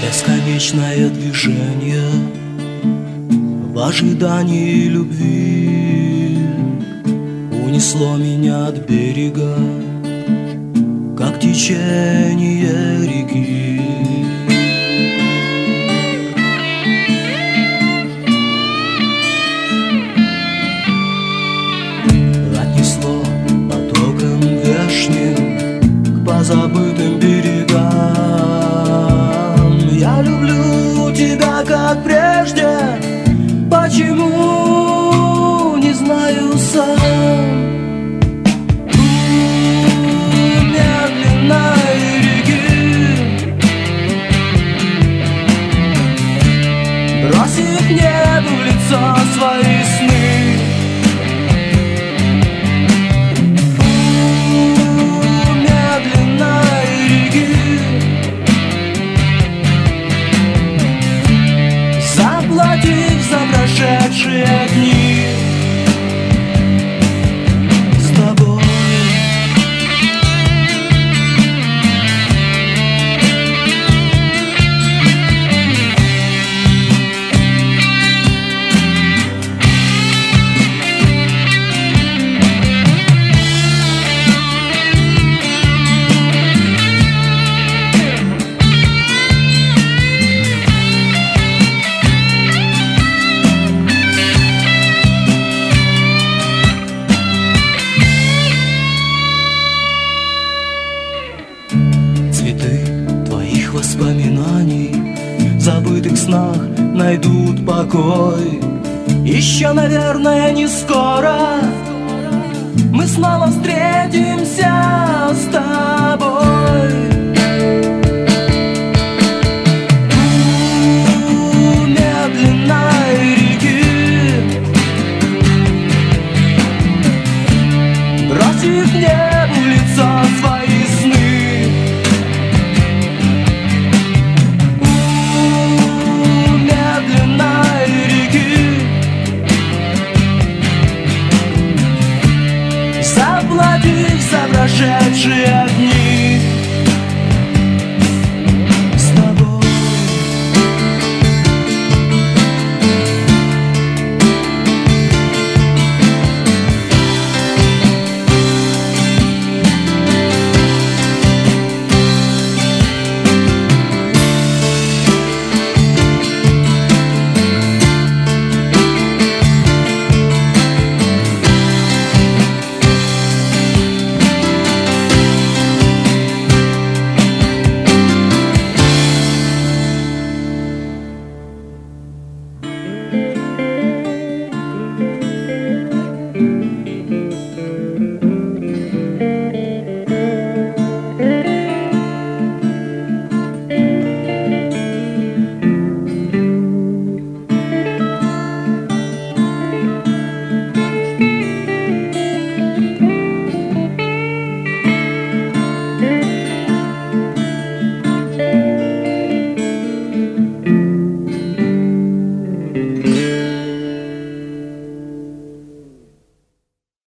Бесконечное движение в ожидании любви унесло меня от берега, как течение реки. Отнесло потоком вешним к позабытым берегам. Я люблю тебя, как прежде, почему, не знаю сам. Медленной реки бросит небу в лицо свои сны. Медленной реки заплатив за прошедшие дни с тобой. Цветы твоих воспоминаний в забытых снах найдут покой. Еще, наверное, не скоро мы снова встретимся с тобой.